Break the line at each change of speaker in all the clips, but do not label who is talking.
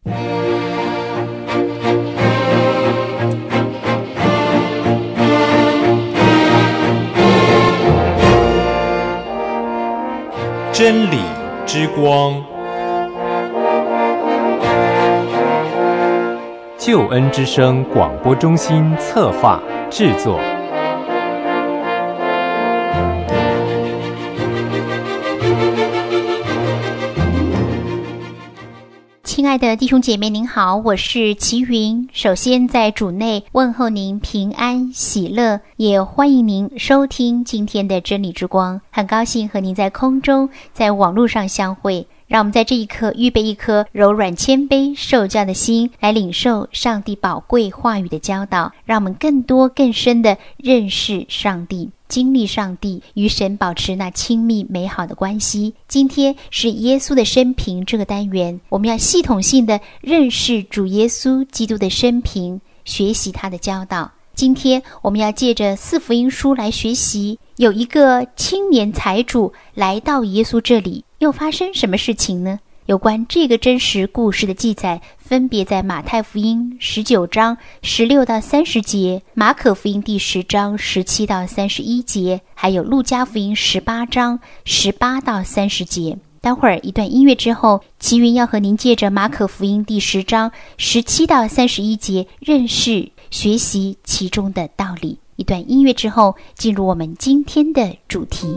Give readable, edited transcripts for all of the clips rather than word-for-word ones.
真理之光，
救恩之声广播中心策划制作。
亲爱的弟兄姐妹您好，我是齐云。首先在主内问候您平安喜乐，也欢迎您收听今天的真理之光。很高兴和您在空中在网络上相会，让我们在这一刻预备一颗柔软谦卑受教的心，来领受上帝宝贵话语的教导，让我们更多更深的认识上帝，经历上帝，与神保持那亲密美好的关系。今天是耶稣的生平这个单元，我们要系统性的认识主耶稣基督的生平，学习他的教导。今天我们要借着四福音书来学习，有一个青年财主来到耶稣这里，又发生什么事情呢？有关这个真实故事的记载，分别在马太福音19章16到30节，马可福音第10章17到31节，还有路加福音18章18到30节。待会儿一段音乐之后，齐云要和您借着马可福音第10章17到31节认识学习其中的道理。一段音乐之后，进入我们今天的主题。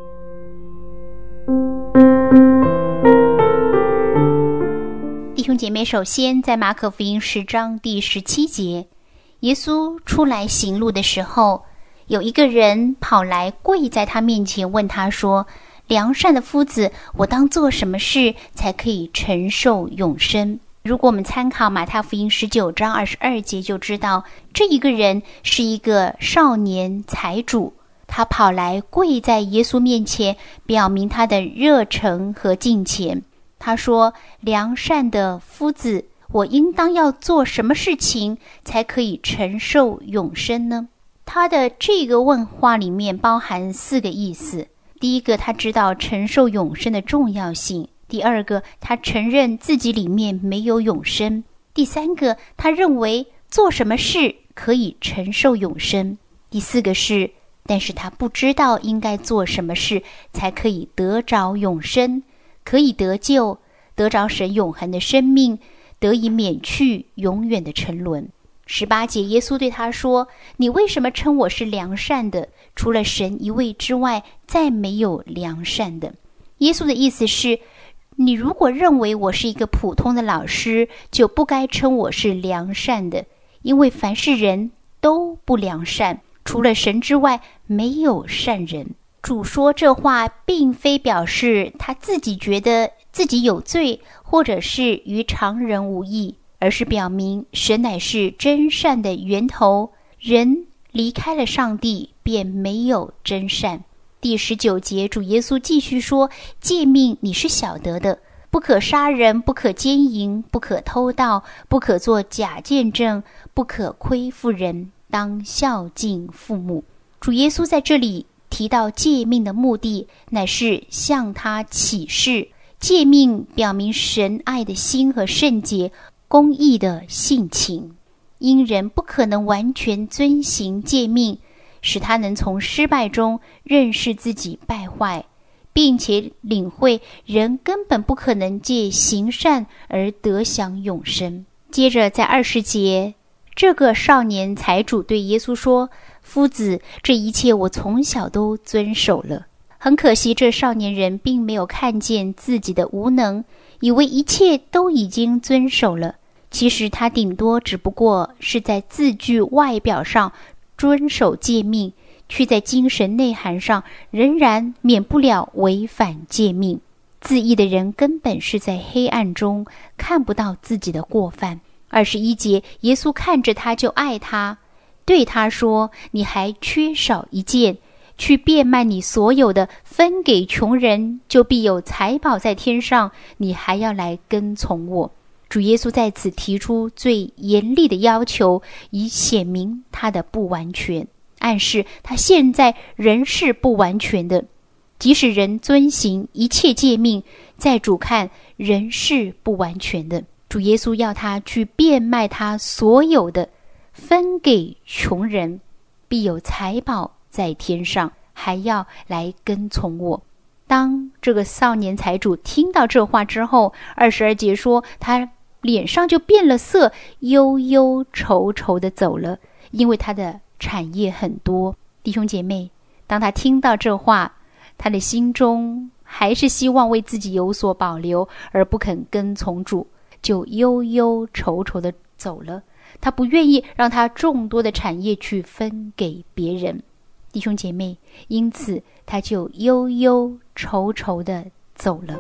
弟兄姐妹，首先在马可福音10章第17节，耶稣出来行路的时候，有一个人跑来跪在他面前，问他说：良善的夫子，我当做什么事才可以承受永生？如果我们参考马太福音19章22节，就知道这一个人是一个少年财主，他跑来跪在耶稣面前，表明他的热诚和敬虔。他说：良善的夫子，我应当要做什么事情才可以承受永生呢？他的这个问话里面包含4个意思。第一个，他知道承受永生的重要性；第二个，他承认自己里面没有永生；第三个，他认为做什么事可以承受永生；第四个是，但是他不知道应该做什么事才可以得着永生，可以得救，得着神永恒的生命，得以免去永远的沉沦。18节，耶稣对他说：你为什么称我是良善的？除了神一位之外，再没有良善的。耶稣的意思是，你如果认为我是一个普通的老师，就不该称我是良善的，因为凡是人都不良善，除了神之外，没有善人。主说这话并非表示他自己觉得自己有罪，或者是与常人无异，而是表明神乃是真善的源头，人离开了上帝便没有真善。第19节，主耶稣继续说：诫命你是晓得的，不可杀人，不可奸淫，不可偷盗，不可作假见证，不可亏负人，当孝敬父母。主耶稣在这里提到诫命的目的，乃是向他启示。诫命表明神爱的心和圣洁、公义的性情。因人不可能完全遵行诫命，使他能从失败中认识自己败坏，并且领会人根本不可能借行善而得享永生。接着在20节，这个少年财主对耶稣说：夫子，这一切我从小都遵守了。很可惜，这少年人并没有看见自己的无能，以为一切都已经遵守了。其实他顶多只不过是在字句外表上遵守诫命，却在精神内涵上仍然免不了违反诫命。自义的人根本是在黑暗中看不到自己的过犯。21节，耶稣看着他就爱他，对他说：你还缺少一件，去变卖你所有的，分给穷人，就必有财宝在天上，你还要来跟从我。主耶稣在此提出最严厉的要求，以显明他的不完全，暗示他现在仍是不完全的。即使人遵行一切诫命，在主看仍是不完全的。主主耶稣要他去变卖他所有的，分给穷人，必有财宝在天上，还要来跟从我。当这个少年财主听到这话之后，22节说他脸上就变了色，忧忧愁愁的走了，因为他的产业很多。弟兄姐妹，当他听到这话，他的心中还是希望为自己有所保留，而不肯跟从主，就忧忧愁愁的走了。他不愿意让他众多的产业去分给别人。弟兄姐妹，因此他就忧忧愁愁的走了。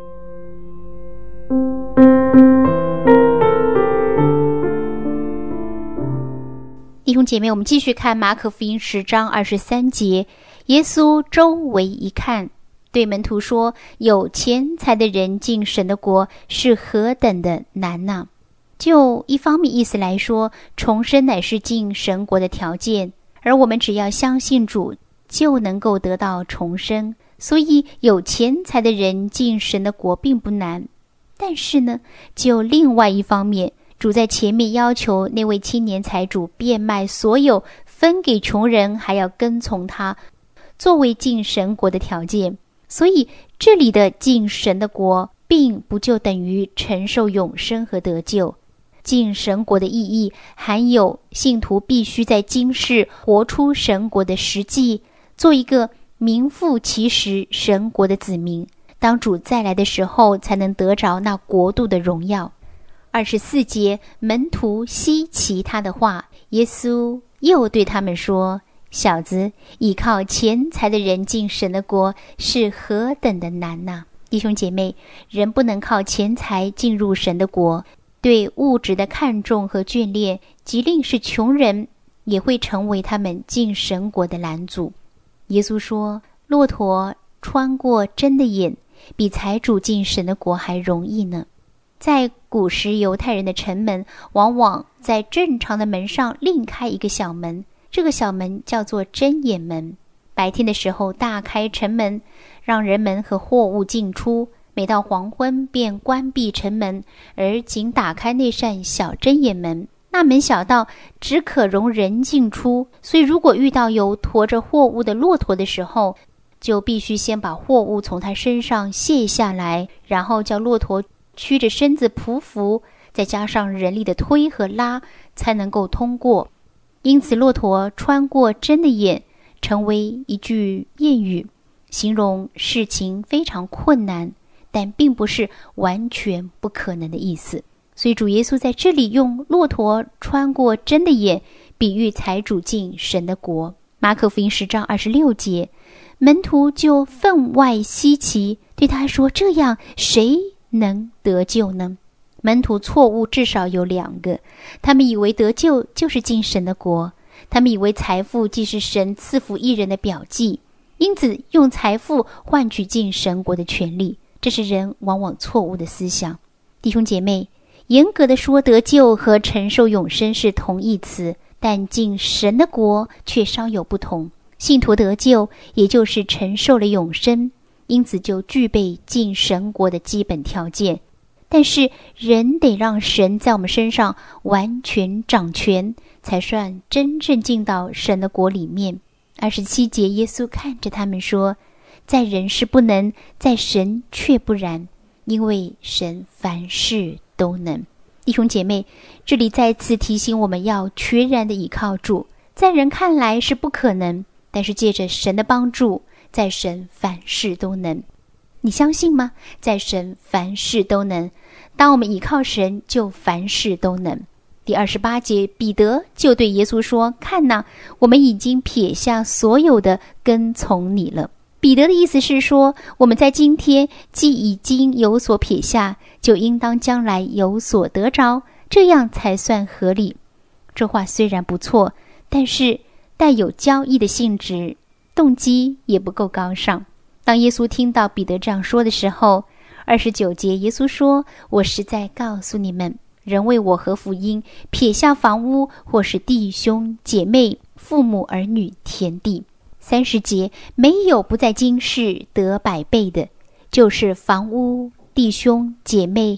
弟兄姐妹，我们继续看马可福音10章23节。耶稣周围一看，对门徒说，有钱财的人进神的国是何等的难啊！就一方面意思来说，重生乃是进神国的条件，而我们只要相信主就能够得到重生，所以有钱财的人进神的国并不难。但是呢，就另外一方面，主在前面要求那位青年财主变卖所有，分给穷人，还要跟从他，作为进神国的条件。所以这里的进神的国并不就等于承受永生和得救。进神国的意义含有信徒必须在今世活出神国的实际，做一个名副其实神国的子民，当主再来的时候才能得着那国度的荣耀。24节，门徒稀奇他的话，耶稣又对他们说，小子，倚靠钱财的人进神的国是何等的难啊！弟兄姐妹，人不能靠钱财进入神的国，对物质的看重和眷恋，即令是穷人，也会成为他们进神国的拦阻。耶稣说，骆驼穿过针的眼，比财主进神的国还容易呢。在古时犹太人的城门，往往在正常的门上另开一个小门，这个小门叫做针眼门。白天的时候大开城门，让人们和货物进出，每到黄昏便关闭城门，而仅打开那扇小针眼门。那门小到只可容人进出，所以如果遇到有驮着货物的骆驼的时候，就必须先把货物从他身上卸下来，然后叫骆驼屈着身子匍匐，再加上人力的推和拉，才能够通过。因此骆驼穿过针的眼成为一句谚语，形容事情非常困难，但并不是完全不可能的意思。所以主耶稣在这里用骆驼穿过针的眼比喻财主进神的国。马可福音10章26节，门徒就分外稀奇，对他说，这样谁能得救呢？门徒错误至少有2个，他们以为得救就是进神的国，他们以为财富既是神赐福一人的表记，因此用财富换取进神国的权利，这是人往往错误的思想。弟兄姐妹，严格的说，得救和承受永生是同义词，但进神的国却稍有不同。信徒得救，也就是承受了永生，因此就具备进神国的基本条件。但是人得让神在我们身上完全掌权，才算真正进到神的国里面。27节，耶稣看着他们说，在人是不能，在神却不然，因为神凡事都能。弟兄姐妹，这里再次提醒我们要全然的倚靠主，在人看来是不可能，但是借着神的帮助，在神凡事都能。你相信吗？在神凡事都能，当我们倚靠神，就凡事都能。第28节，彼得就对耶稣说，看哪，我们已经撇下所有的跟从你了。彼得的意思是说，我们在今天既已经有所撇下，就应当将来有所得着，这样才算合理。这话虽然不错，但是带有交易的性质，动机也不够高尚。当耶稣听到彼得这样说的时候，29节，耶稣说，我实在告诉你们，人为我和福音撇下房屋，或是弟兄姐妹、父母儿女、田地。30节，没有不在今世得100倍的，就是房屋、弟兄姐妹、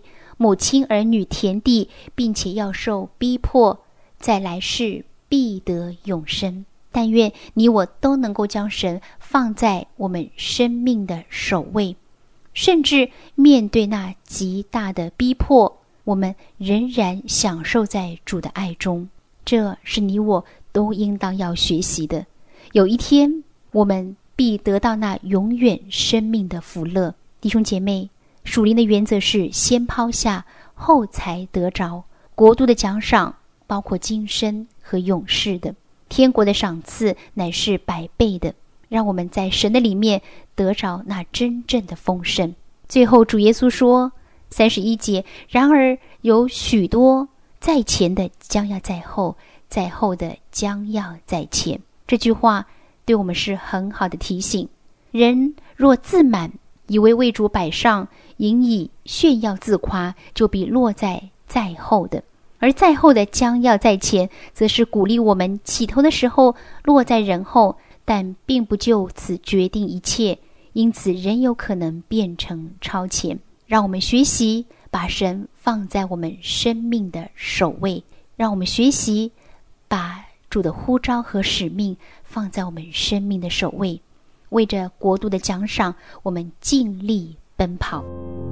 母亲、儿女、田地，并且要受逼迫，在来世必得永生。但愿你我都能够将神放在我们生命的首位，甚至面对那极大的逼迫，我们仍然享受在主的爱中。这是你我都应当要学习的。有一天，我们必得到那永远生命的福乐。弟兄姐妹，属灵的原则是先抛下，后才得着。国度的奖赏包括今生和永世的，天国的赏赐乃是100倍的，让我们在神的里面得着那真正的丰盛。最后主耶稣说31节，然而有许多在前的将要在后，在后的将要在前。这句话对我们是很好的提醒。人若自满，以为主摆上，引以炫耀自夸，就必落在后的。而在后的将要在前，则是鼓励我们起头的时候落在人后，但并不就此决定一切，因此仍有可能变成超前。让我们学习把神放在我们生命的首位，让我们学习把主的呼召和使命放在我们生命的首位，为着国度的奖赏，我们尽力奔跑。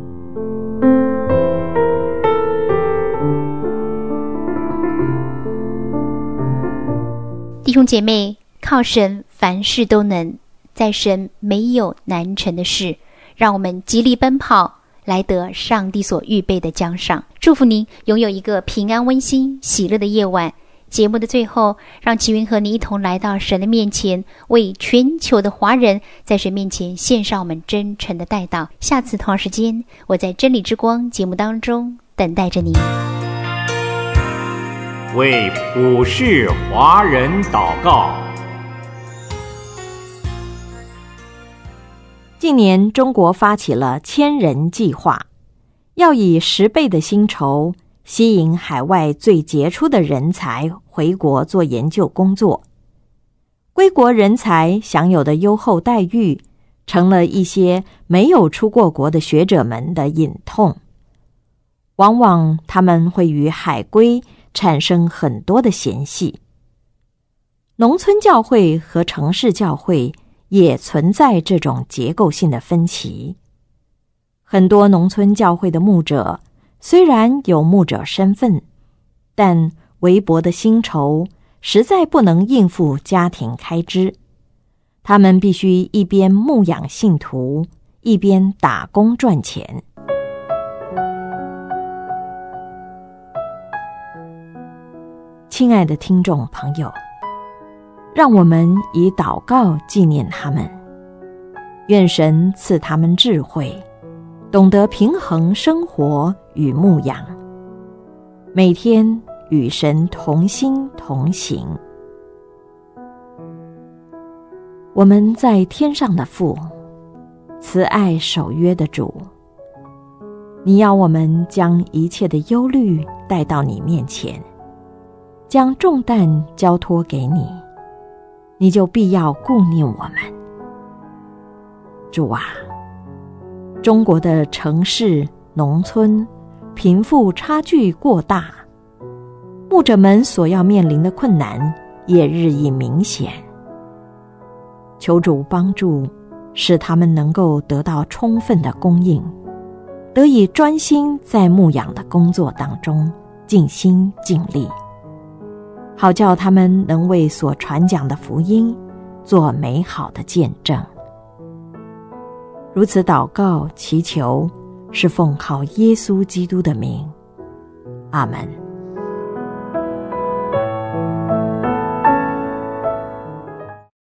弟兄姐妹，靠神凡事都能，在神没有难成的事。让我们极力奔跑，来得上帝所预备的奖赏。祝福您拥有一个平安、温馨、喜乐的夜晚。节目的最后，让齐云和你一同来到神的面前，为全球的华人在神面前献上我们真诚的代祷。下次同样时间，我在真理之光节目当中等待着你。
为普世华人祷告。
近年中国发起了1000人计划，要以10倍的薪酬吸引海外最杰出的人才回国做研究工作。归国人才享有的优厚待遇，成了一些没有出过国的学者们的隐痛。往往他们会与海归产生很多的嫌隙。农村教会和城市教会也存在这种结构性的分歧。很多农村教会的牧者虽然有牧者身份，但微薄的薪酬实在不能应付家庭开支，他们必须一边牧养信徒，一边打工赚钱。亲爱的听众朋友，让我们以祷告纪念他们，愿神赐他们智慧，懂得平衡生活与牧养，每天与神同心同行。我们在天上的父，慈爱守约的主，你要我们将一切的忧虑带到你面前，将重担交托给你，你就必要顾念我们。主啊，中国的城市、农村贫富差距过大，牧者们所要面临的困难也日益明显。求主帮助，使他们能够得到充分的供应，得以专心在牧养的工作当中尽心尽力，好叫他们能为所传讲的福音做美好的见证。如此祷告祈求，是奉靠耶稣基督的名。阿们。